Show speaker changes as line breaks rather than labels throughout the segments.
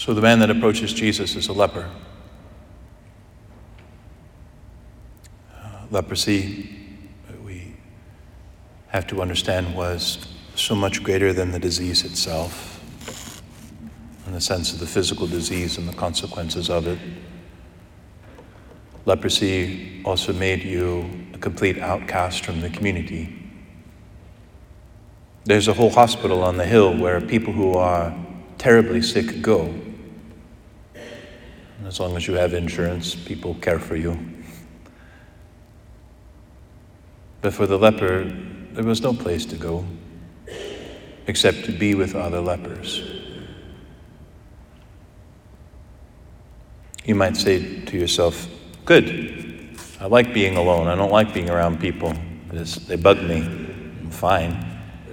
So the man that approaches Jesus is a leper. Leprosy, we have to understand, was so much greater than the disease itself, in the sense of the physical disease and the consequences of it. Leprosy also made you a complete outcast from the community. There's a whole hospital on the hill where people who are terribly sick go. And as long as you have insurance, people care for you. But for the leper, there was no place to go except to be with other lepers. You might say to yourself, good, I like being alone. I don't like being around people. They bug me. I'm fine.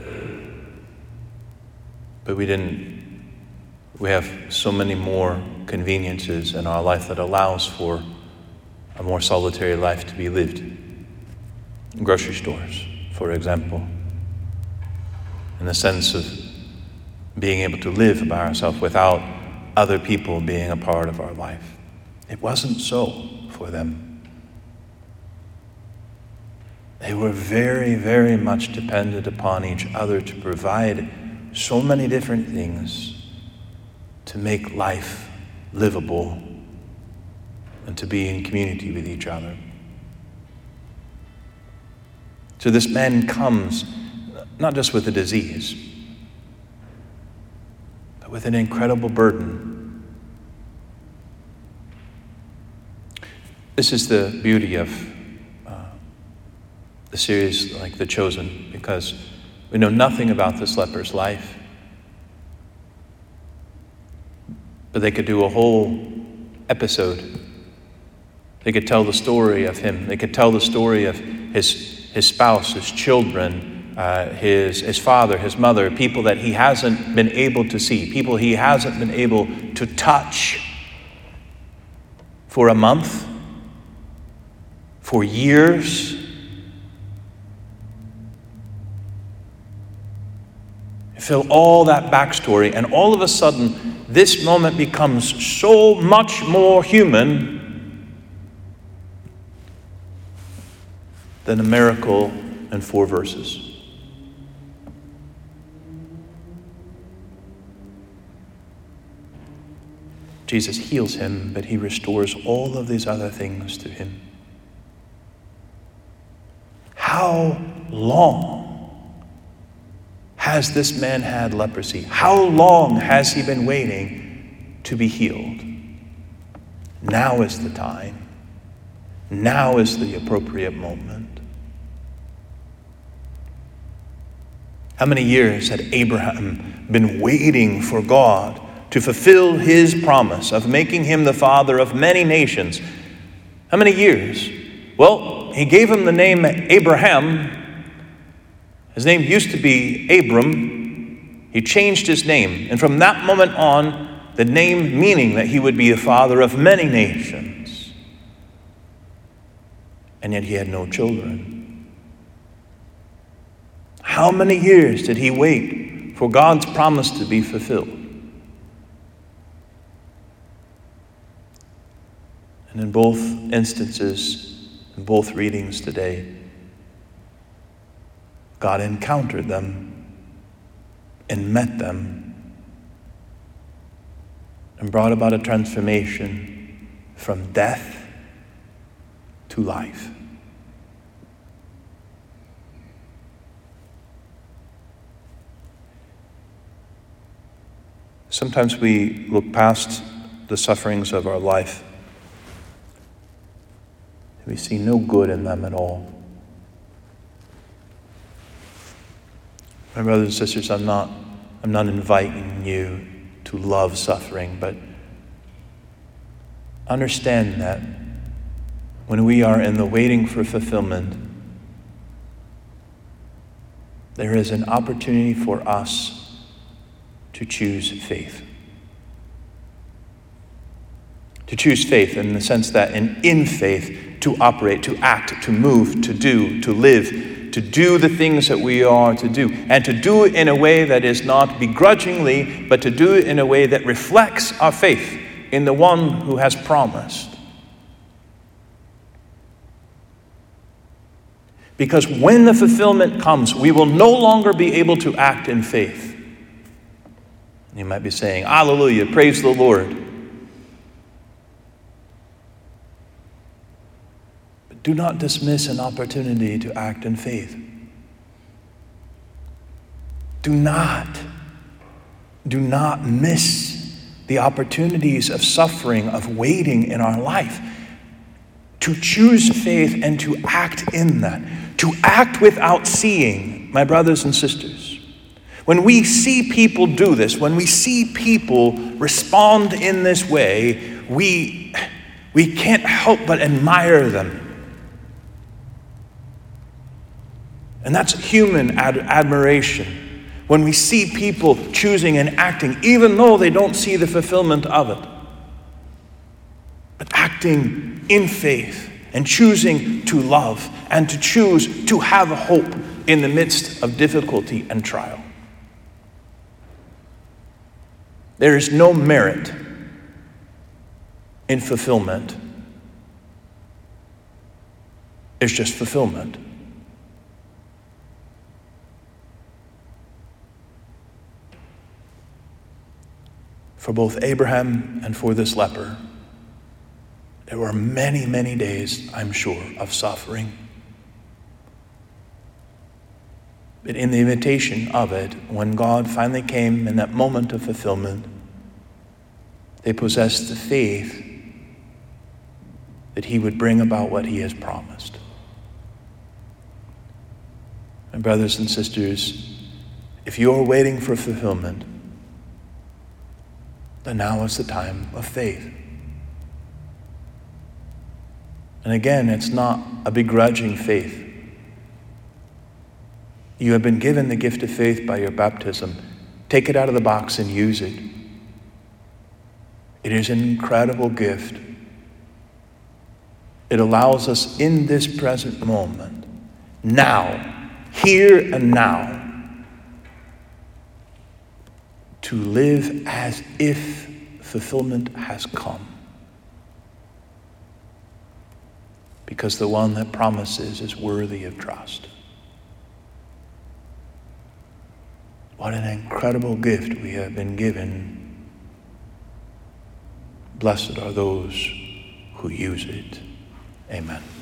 But we have so many more conveniences in our life that allows for a more solitary life to be lived. Grocery stores, for example, in the sense of being able to live by ourselves without other people being a part of our life. It wasn't so for them. They were very, very much dependent upon each other to provide so many different things to make life livable and to be in community with each other. So this man comes not just with a disease, but with an incredible burden. This is the beauty of the series like The Chosen, because we know nothing about this leper's life. But they could do a whole episode. They could tell the story of him. They could tell the story of his spouse, his children, his father, his mother, people that he hasn't been able to see, people he hasn't been able to touch for a month, for years. Fill all that backstory, and all of a sudden, this moment becomes so much more human than a miracle in 4 verses. Jesus heals him, but he restores all of these other things to him. How long has this man had leprosy? How long has he been waiting to be healed? Now is the time. Now is the appropriate moment. How many years had Abraham been waiting for God to fulfill his promise of making him the father of many nations? How many years? Well, he gave him the name Abraham. His name used to be Abram. He changed his name. And from that moment on, the name meaning that he would be a father of many nations. And yet he had no children. How many years did he wait for God's promise to be fulfilled? And in both instances, in both readings today, God encountered them and met them and brought about a transformation from death to life. Sometimes we look past the sufferings of our life and we see no good in them at all. My brothers and sisters, I'm not inviting you to love suffering, but understand that when we are in the waiting for fulfillment, there is an opportunity for us to choose faith. To choose faith in the sense that in faith, to operate, to act, to move, to do, to live, to do the things that we are to do, and to do it in a way that is not begrudgingly, but to do it in a way that reflects our faith in the one who has promised. Because when the fulfillment comes, we will no longer be able to act in faith. You might be saying, hallelujah, praise the Lord. But do not dismiss an opportunity to act in faith. Do not miss the opportunities of suffering, of waiting in our life. To choose faith and to act in that. To act without seeing, my brothers and sisters. When we see people do this, when we see people respond in this way, we can't help but admire them. And that's human admiration. When we see people choosing and acting, even though they don't see the fulfillment of it, but acting in faith and choosing to love and to choose to have a hope in the midst of difficulty and trial. There is no merit in fulfillment. It's just fulfillment. For both Abraham and for this leper, there were many, many days, I'm sure, of suffering. But in the invitation of it, when God finally came in that moment of fulfillment, they possessed the faith that he would bring about what he has promised. And brothers and sisters, if you're waiting for fulfillment, then now is the time of faith. And again, it's not a begrudging faith. You have been given the gift of faith by your baptism. Take it out of the box and use it. It is an incredible gift. It allows us in this present moment, now, here and now, to live as if fulfillment has come. Because the one that promises is worthy of trust. What an incredible gift we have been given. Blessed are those who use it. Amen.